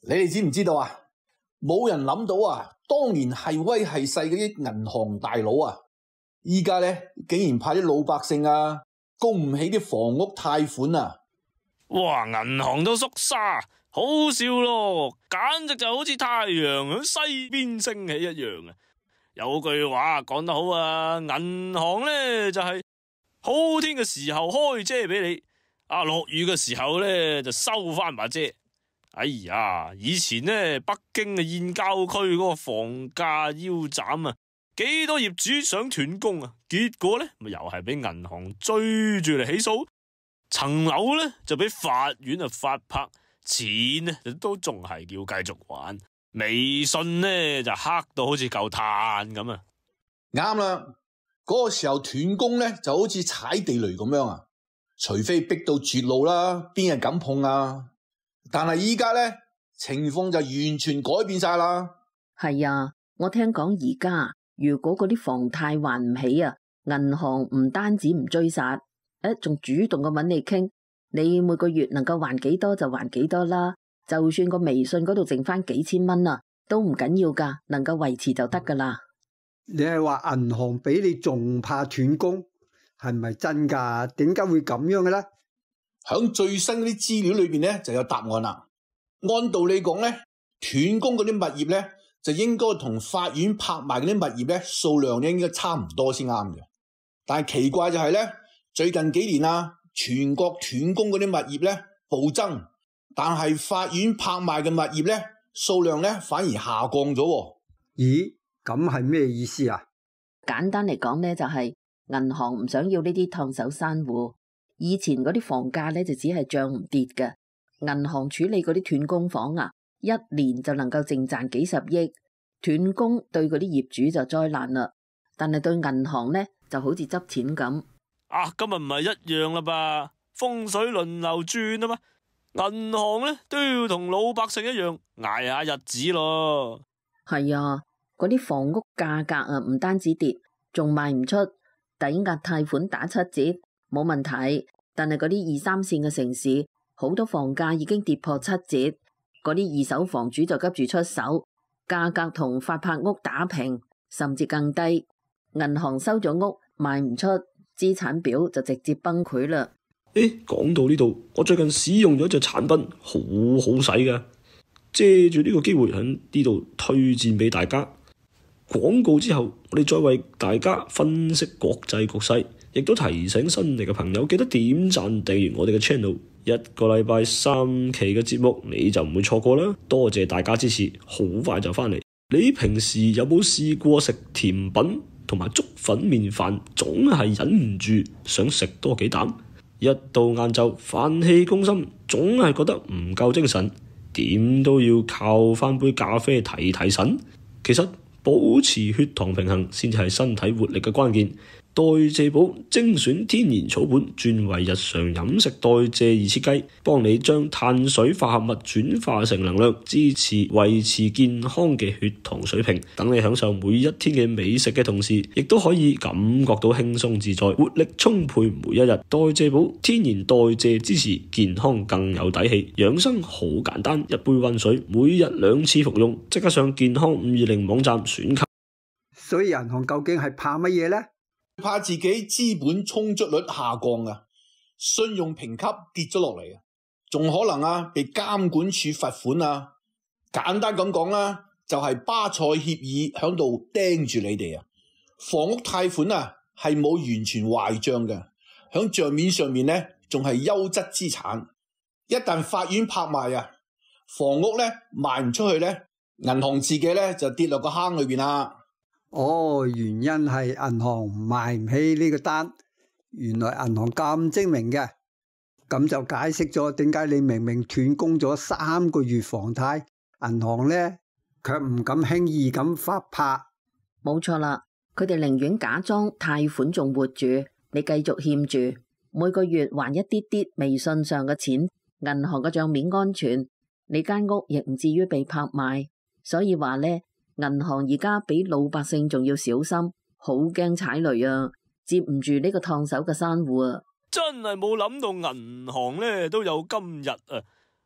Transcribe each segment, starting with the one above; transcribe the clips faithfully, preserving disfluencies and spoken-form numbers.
你哋知唔知道啊？冇人諗到啊，當年係威係勢嗰啲銀行大佬啊，依家咧竟然派啲老百姓啊供唔起啲房屋貸款啊！ 哇！銀行都縮沙，好笑咯，簡直就好似太陽響西邊升起一樣啊！有句話講得好啊，銀行咧就係好天嘅時候開遮俾你，啊落雨嘅時候咧就收翻把遮。哎呀，以前咧北京嘅燕郊區嗰個房價腰斬啊，幾多業主想斷供啊，結果咧咪又係俾銀行追住嚟起訴，層樓咧就俾法院啊發拍，錢呢都仲係要繼續還。微信呢就黑到好似嚿炭咁啊！ 啱啦，嗰個時候斷供咧就好似踩地雷咁樣啊，除非逼到絕路啦，邊人敢碰啊？但係依家咧情況就完全改變晒啦。 係啊，我聽講而家如果嗰啲房貸還唔起啊，銀行唔單止唔追殺，誒仲主動咁揾你傾，你每個月能夠還幾多就還幾多啦。就算個微信嗰度剩翻幾千蚊啊，都唔緊要噶，能夠維持就得噶啦。 你係話銀行比你仲怕斷供，係咪真噶？點解會咁樣嘅咧？ 響最新嗰啲資料裏邊咧就有答案啦。按道理講咧，斷供嗰啲物業咧就應該同法院拍賣嗰啲物業咧數量咧應該差唔多先啱嘅。但係奇怪就係咧，最近幾年啊，全國斷供嗰啲物業咧暴增。但係法院拍賣嘅物業咧數量咧反而下降咗。 咦，咁係咩意思啊？ 簡單嚟講咧，就係銀行唔想要呢啲燙手山芋。以前嗰啲房價咧就只係漲唔跌嘅，銀行處理嗰啲斷供房啊，一年就能夠淨賺幾十億。斷供對嗰啲業主就災難啦，但係對銀行咧就好似執錢咁。 啊，今日唔係一樣啦吧？風水輪流轉啊嘛。銀行咧都要同老百姓一樣捱下日子咯。係啊，嗰啲房屋價格啊唔單止跌，仲賣唔出，抵押貸款打七折冇問題。但係嗰啲二三線嘅城市，好多房價已經跌破七折，嗰啲二手房主就急住出手，價格同發拍屋打平，甚至更低。銀行收咗屋賣唔出，資產表就直接崩潰啦。 誒，講到呢度，我最近使用咗隻產品，好好使㗎。借住呢個機會喺呢度推薦俾大家。廣告之後，我哋再為大家分析國際局勢，亦都提醒新嚟嘅朋友記得點讚訂閱我哋嘅 channel。一個禮拜三期嘅節目你就唔會錯過啦。多謝大家支持，好快就翻嚟。你平時有冇試過食甜品同埋粥粉麵飯，總係忍唔住想食多幾啖？一到晏晝飯氣攻心，總係覺得唔夠精神，點都要靠翻杯咖啡提提神。其實保持血糖平衡先至係身體活力嘅關鍵。代謝寶精選天然草本，專為日常飲食代謝而設計，幫你將碳水化合物轉化成能量，支持維持健康嘅血糖水平。等你享受每一天嘅美食嘅同時，亦都可以感覺到輕鬆自在、活力充沛每一日。代謝寶天然代謝支持健康更有底氣，養生好簡單，一杯溫水，每日兩次服用，即刻上健康五二零網站選購。 所以銀行究竟係怕乜嘢呢？ 怕自己資本充足率下降啊，信用評級跌咗落嚟啊，仲可能啊被監管處罰款啊。簡單咁講啦，就係巴塞協議響度盯住你哋啊。房屋貸款啊係冇完全壞賬嘅，響賬面上面咧仲係優質資產。一旦法院拍賣啊，房屋咧賣唔出去咧，銀行自己咧就跌落個坑裏邊啦。 哦，原因係銀行賣唔起呢個單，原來銀行咁精明嘅，咁就解釋咗點解你明明斷供咗三個月房貸，銀行呢卻唔敢輕易咁發拍。 冇錯啦，佢哋寧願假裝貸款仲活住，你繼續欠住，每個月還一啲啲微信上嘅錢，銀行嘅賬面安全，你間屋亦唔至於被拍賣。所以話呢，銀行而家比老百姓仲要小心，好驚踩雷啊！接唔住呢個燙手嘅山芋啊！ 真係冇諗到銀行咧都有今日啊！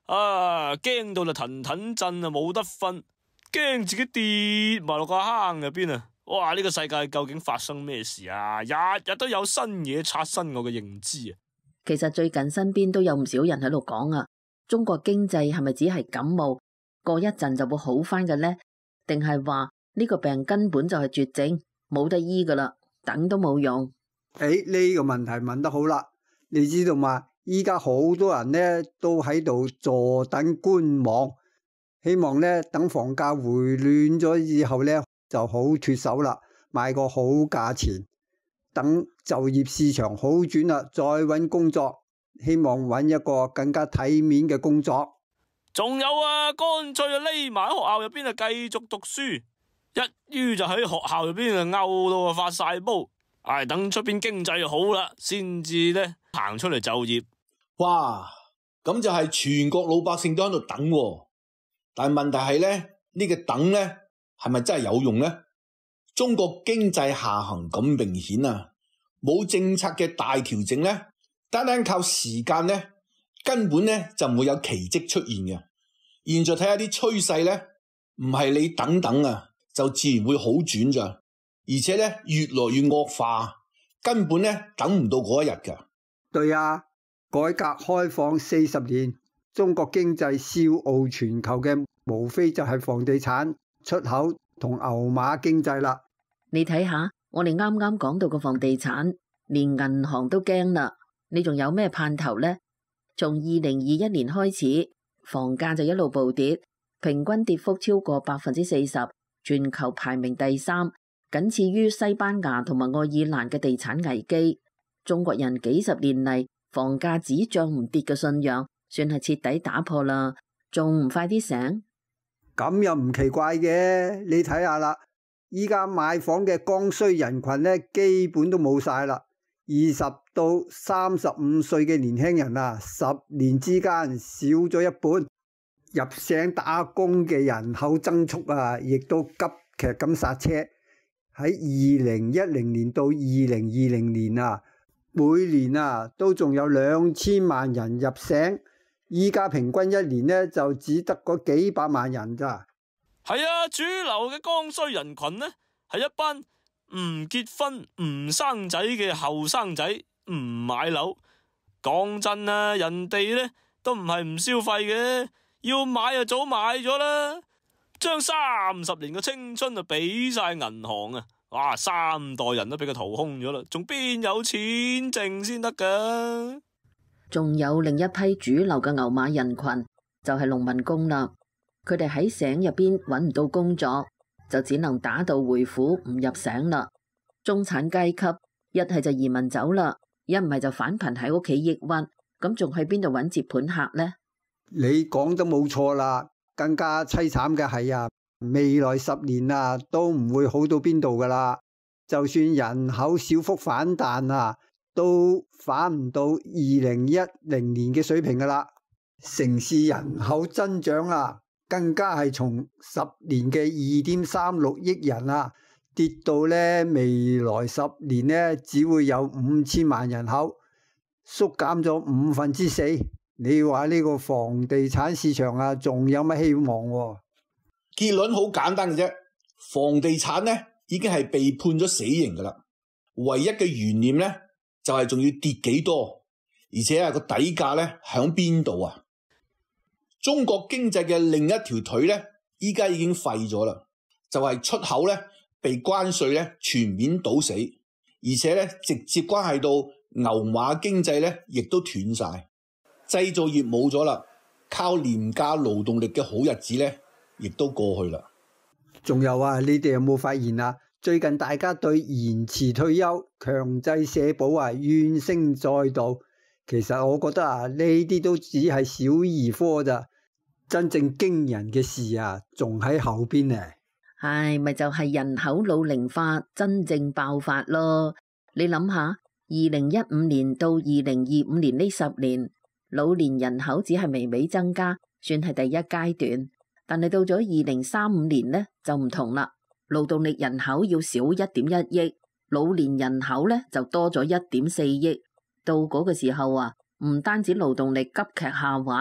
啊，驚到就騰騰震啊，冇得瞓，驚自己跌埋落個坑入邊啊！哇，呢個世界究竟發生咩事啊？日日都有新嘢刷新我嘅認知啊！ 其實最近身邊都有唔少人喺度講啊，中國經濟係咪只係感冒，過一陣就會好翻嘅呢？定係話呢個病根本就係絕症，冇得醫噶啦，等都冇用。 誒，呢個問題問得好啦，你知道嘛？依家好多人呢都喺度坐等觀望，希望呢等房價回暖咗以後呢就好脫手啦，買個好價錢，等就業市場好轉啦，再揾工作，希望揾一個更加體面嘅工作。 仲有啊，乾脆就匿埋喺學校入邊啊，繼續讀書，一於就喺學校入邊啊漚到啊發晒煲。唉，等出邊經濟好啦，先至咧行出嚟就業。 哇，咁就係全國老百姓都喺度等喎，但係問題係咧，呢個等咧係咪真係有用呢？中國經濟下行咁明顯啊，冇政策嘅大調整咧，單單靠時間咧，根本咧就唔會有奇蹟出現嘅。現在睇下啲趨勢咧，唔係你等等啊，就自然會好轉咋，而且咧越來越惡化，根本咧等唔到嗰一日㗎。 對啊，改革開放四十年，中國經濟笑傲全球嘅，無非就係房地產、出口同牛馬經濟啦。 你睇下，我哋啱啱講到個房地產，連銀行都驚啦。你仲有咩盼頭呢？從二零二一年開始，房價就一路暴跌，平均跌幅超過百分之四十，全球排名第三，僅次於西班牙同埋愛爾蘭嘅地產危機。中國人幾十年嚟房價只漲唔跌嘅信仰，算係徹底打破啦，仲唔快啲醒？ 咁又唔奇怪嘅，你睇下啦，依家買房嘅剛需人群呢，基本都冇晒啦。二十到三十五歲嘅年輕人啊，十年之間少咗一半。入省打工嘅人口增速啊，亦都急劇咁剎車。喺二零一零年到二零二零年啊，每年啊都仲有兩千萬人入省，依家平均一年呢就只得嗰幾百萬人咋。 係啊，主流嘅剛需人群呢係一班唔結婚唔生仔嘅後生仔，唔買樓。講真啊，人哋呢都唔係唔消費嘅，要買就早買咗啦，將三十年嘅青春就俾晒銀行啊！哇，三代人都俾佢掏空咗啦，仲邊有錢剩先得噶？ 仲有另一批主流嘅牛馬人群，就係農民工啦。佢哋喺省入邊揾唔到工作，就只能打道回府，唔入省啦。中產階級一係就移民走啦，一唔係就返貧喺屋企抑鬱，咁仲去邊度揾接盤客呢？ 你講得冇錯啦，更加淒慘嘅係啊，未來十年啊都唔會好到邊度噶啦。就算人口小幅反彈啊，都反唔到二零一零年嘅水平噶啦。城市人口增長啊，更加係從十年嘅二點三六億人啊，跌到咧未來十年呢，只會有五千萬人口，縮減咗五分之四。你話呢個房地產市場啊，仲有乜希望啊？ 結論好簡單嘅啫，房地產呢已經係被判咗死刑噶啦，唯一嘅懸念呢就係仲要跌幾多，而且係個底價呢響邊度啊？中國經濟嘅另一條腿呢，依家已經廢咗啦，就係出口呢被關稅呢全面堵死，而且呢直接關係到牛馬經濟呢亦都斷晒。製造業冇咗啦，靠廉價勞動力嘅好日子呢，亦都過去啦。 仲有啊，你哋有冇發現啊？最近大家對延遲退休、強制社保啊怨聲載道。其實我覺得啊，呢啲都只係小兒科咋，真正驚人嘅事啊，仲喺後邊呢。 唉，咪就係人口老齡化真正爆發咯。你諗下，二零一五年到二零二五年呢十年，老年人口只係微微增加，算係第一階段。但係到咗二零三五年呢，就唔同啦，勞動力人口要少一點一億，老年人口呢就多咗一點四億。到嗰個時候啊，唔單止勞動力急劇下滑，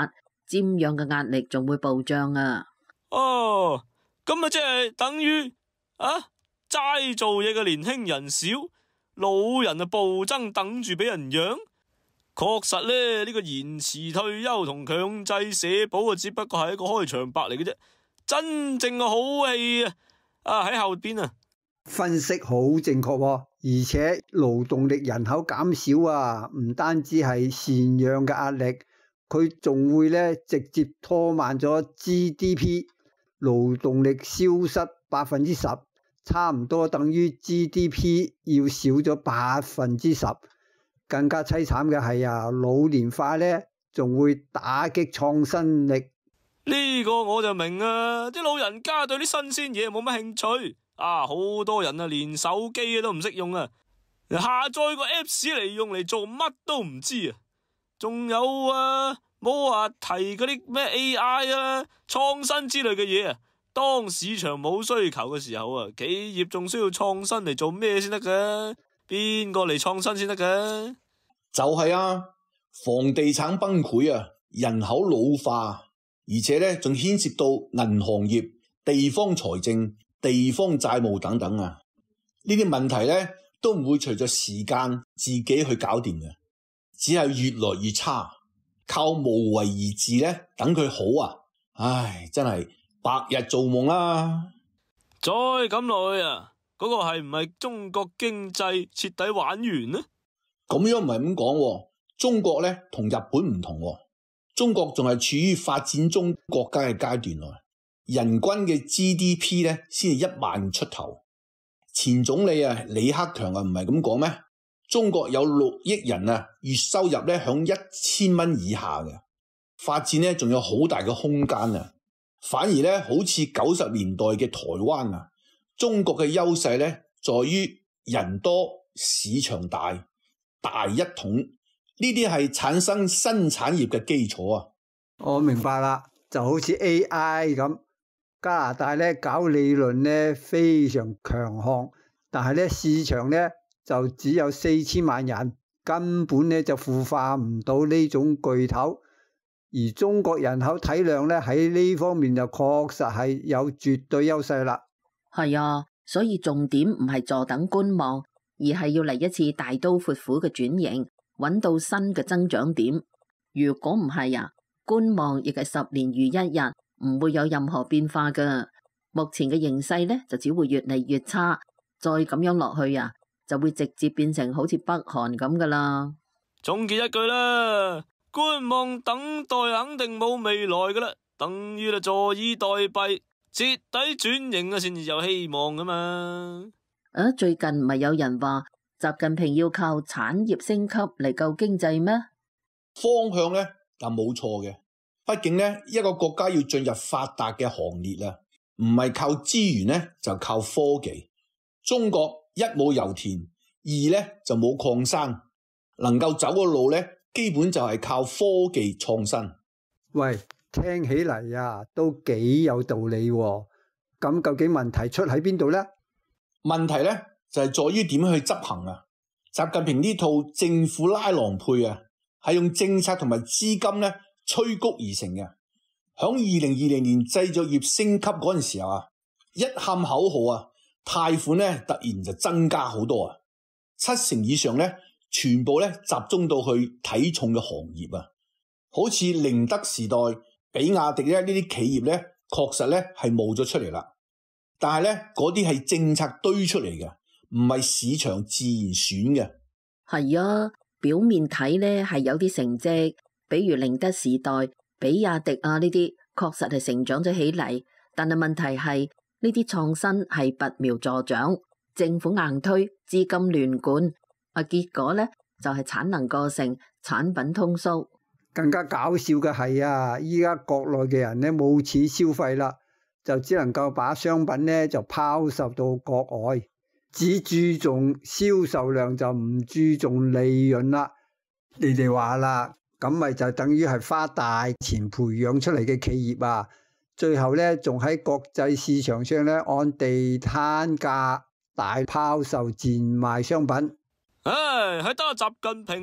瞻仰嘅壓力仲會暴漲啊！ 哦，咁啊即係等於啊齋做嘢嘅年輕人少，老人啊暴增，等住俾人養。確實咧，呢、這個延遲退休同強制社保啊，只不過係一個開場白嚟嘅啫。真正嘅好戲啊，啊喺後邊啊！ 分析好正確喎，而且勞動力人口減少啊，唔單止係贍養嘅壓力，佢仲會咧直接拖慢咗 G D P， 勞動力消失百分之十，差唔多等於 G D P 要少咗百分之十。更加淒慘嘅係啊，老年化咧仲會打擊創新力。 呢個我就明啊，啲老人家對啲新鮮嘢冇乜興趣啊，好多人啊連手機都唔識用啊，下載個 Apps 嚟用嚟做乜都唔知啊。仲有啊，冇話提嗰啲咩 A I 啊、創新之類嘅嘢啊。當市場冇需求嘅時候啊，企業仲需要創新嚟做咩先得㗎？邊個嚟創新先得㗎？ 就係啊，房地產崩潰啊，人口老化，而且咧仲牽涉到銀行業、地方財政、地方債務等等啊。呢啲問題咧都唔會隨着時間自己去搞掂嘅，只係越來越差，靠無為而治咧，等佢好啊！唉，真係白日做夢啦！ 再咁落去啊！嗰個係唔係中國經濟徹底玩完呢？ 咁樣唔係咁講，中國咧同日本唔同，中國仲係處於發展中國家嘅階段，人均嘅 G D P 咧先係一萬出頭。前總理啊李克強啊唔係咁講咩？中國有六億人啊，月收入咧響一千蚊以下嘅，發展咧仲有好大嘅空間啊！反而咧好似九十年代嘅台灣啊。中國嘅優勢咧，在於人多市場大，大一統，呢啲係產生新產業嘅基礎啊！ 我明白啦，就好似 A I 咁，加拿大咧搞理論咧非常強項，但係咧市場咧就只有四千萬人，根本咧就孵化唔到呢種巨頭。而中國人口體量咧喺呢方面就確實係有絕對優勢啦。 係啊，所以重點唔係坐等觀望，而係要嚟一次大刀闊斧嘅轉型，揾到新嘅增長點。如果唔係啊，觀望亦係十年如一日，唔會有任何變化㗎。目前嘅形勢呢，就只會越嚟越差，再咁樣落去啊，就會直接變成好似北韓咁㗎啦。 總結一句啦，觀望等待肯定冇未來㗎啦，等於就坐以待斃。徹底轉型啊，先至有希望噶嘛！ 啊，最近唔係有人話習近平要靠產業升級嚟救經濟咩？ 方向咧就冇錯嘅，畢竟咧一個國家要進入發達嘅行列啊，唔係靠資源咧就靠科技。中國一冇油田，二咧就冇礦山，能夠走嘅路咧基本就係靠科技創新。 喂！聽起嚟啊，都幾有道理喎。咁究竟問題出喺邊度呢？ 問題咧就係在於點樣去執行啊。習近平呢套政府拉郎配啊，係用政策同埋資金咧催谷而成嘅。響二零二零年製造業升級嗰陣時候啊，一喊口號啊，貸款咧突然就增加好多啊，七成以上咧全部咧集中到去睇重嘅行業啊，好似寧德時代、比亞迪咧呢啲企業咧，確實咧係冒咗出嚟啦。但係咧嗰啲係政策堆出嚟嘅，唔係市場自然選嘅。 係啊，表面睇咧係有啲成績，比如寧德時代、比亞迪啊呢啲，確實係成長咗起嚟。但係問題係呢啲創新係拔苗助長，政府硬推，資金亂灌，啊結果咧就係產能過剩，產品通縮。 更加搞笑嘅係啊，依家國內嘅人咧冇錢消費啦，就只能夠把商品咧就拋售到國外，只注重銷售量就唔注重利潤啦。你哋話啦，咁咪就等於係花大錢培養出嚟嘅企業啊，最後咧仲喺國際市場上咧按地攤價大拋售賤賣商品。 唉，係得習近平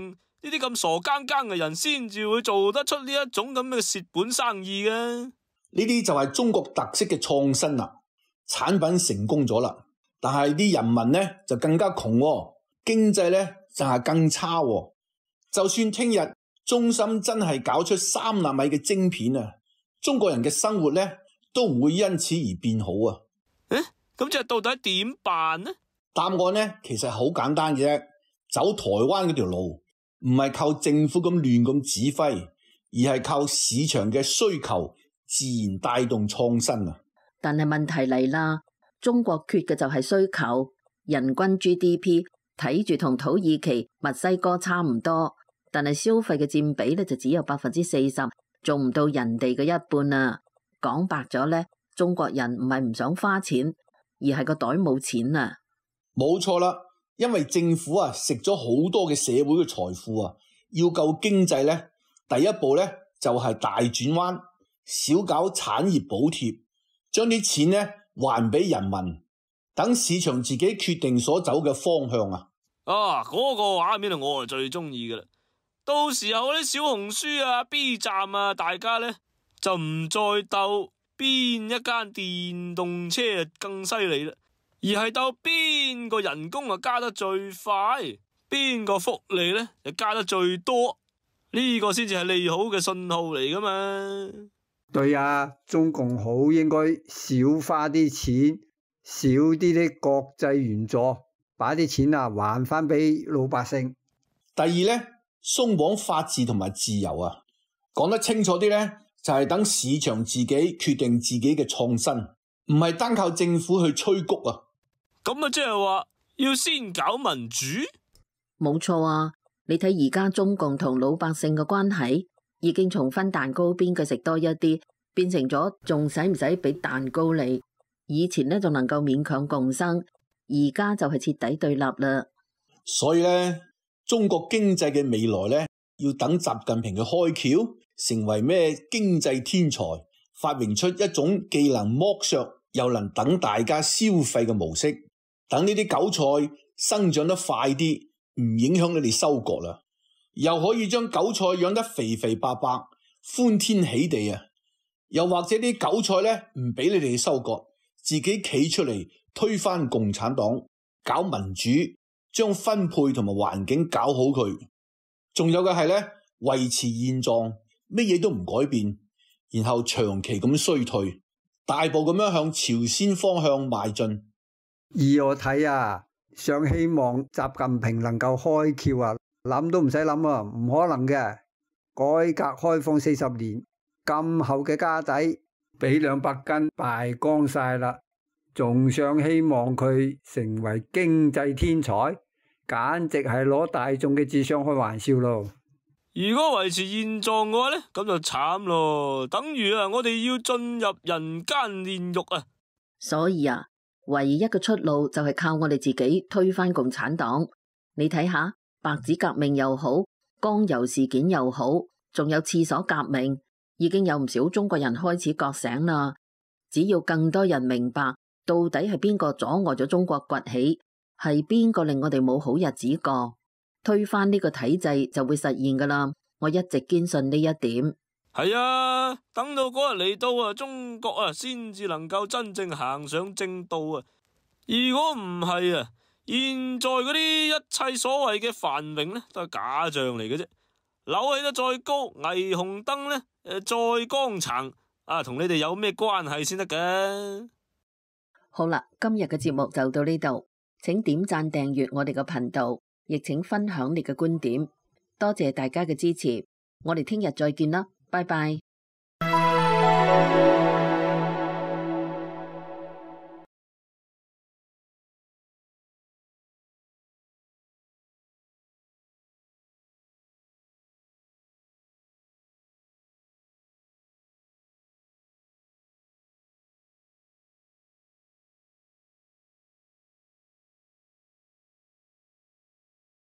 呢啲咁傻更更嘅人先至會做得出呢一種咁嘅蝕本生意嘅。 呢啲就係中國特色嘅創新啦，產品成功咗啦，但係啲人民呢就更加窮喎，經濟呢就係更差喎。就算聽日中芯真係搞出三納米嘅晶片啊，中國人嘅生活呢都唔會因此而變好啊。 誒，咁即係到底點辦呢？ 答案呢其實好簡單嘅啫，走台灣嗰條路。唔係靠政府咁亂咁指揮，而係靠市場嘅需求自然帶動創新啊！ 但係問題嚟啦，中國缺嘅就係需求，人均 G D P 睇住同土耳其、墨西哥差唔多，但係消費嘅佔比咧就只有百分之四十，仲唔到人哋嘅一半啊！講白咗咧，中國人唔係唔想花錢，而係個袋冇錢啊！ 冇錯啦。因為政府啊食咗好多嘅社會嘅財富啊，要救經濟咧，第一步咧就係大轉彎，少搞產業補貼，將啲錢咧還俾人民，等市場自己決定所走嘅方向啊！ 啊，嗰個畫面啊，我係最中意噶啦。到時候啲小紅書啊、B 站啊，大家咧就唔再鬥邊一間電動車更犀利啦。而係鬥邊個人工啊加得最快，邊個福利咧就加得最多，呢個先至係利好嘅信號嚟噶嘛。 對啊，中共好應該少花啲錢，少啲啲國際援助，把啲錢啊還翻俾老百姓。 第二咧，鬆綁法治同埋自由啊，講得清楚啲咧，就係等市場自己決定自己嘅創新，唔係單靠政府去催谷啊。 咁啊，即係話要先搞民主？ 冇錯啊！你睇而家中共同老百姓嘅關係，已經從分蛋糕邊個食多一啲，變成咗仲使唔使俾蛋糕你？以前呢，仲能夠勉強共生，而家就係徹底對立啦。 所以咧，中國經濟嘅未來咧，要等習近平嘅開竅，成為咩經濟天才，發明出一種既能剝削又能等大家消費嘅模式。等呢啲韭菜生長得快啲，唔影響你哋收割啦，又可以將韭菜養得肥肥白白，歡天喜地啊！又或者啲韭菜咧唔俾你哋收割，自己企出嚟推翻共產黨，搞民主，將分配同埋環境搞好佢。仲有嘅係咧，維持現狀，乜嘢都唔改變，然後長期咁衰退，大步咁樣向朝鮮方向邁進。 依我睇啊，想希望習近平能夠開竅啊，諗都唔使諗啊，唔可能嘅。改革開放四十年咁厚嘅家底，俾兩百斤敗光晒啦，仲想希望佢成為經濟天才，簡直係攞大眾嘅智商開玩笑咯。 如果維持現狀嘅話咧，咁就慘咯，等於啊，我哋要進入人間煉獄啊。 所以啊，唯一嘅出路就係靠我哋自己推翻共產黨。你睇下，白紙革命又好，江油事件又好，仲有廁所革命，已經有唔少中國人開始覺醒啦。只要更多人明白到底係邊個阻礙咗中國崛起，係邊個令我哋冇好日子過，推翻呢個體制就會實現噶啦。我一直堅信呢一點。 係啊，等到嗰日嚟到啊，中國啊先至能夠真正行上正道啊！如果唔係啊，現在嗰啲一切所謂嘅繁榮咧，都係假象嚟嘅啫。樓起得再高，霓虹燈咧誒再光橙啊，同你哋有咩關係先得嘅？ 好啦，今日嘅節目就到呢度，請點讚訂閱我哋嘅頻道，亦請分享你嘅觀點。多謝大家嘅支持，我哋聽日再見啦。拜拜。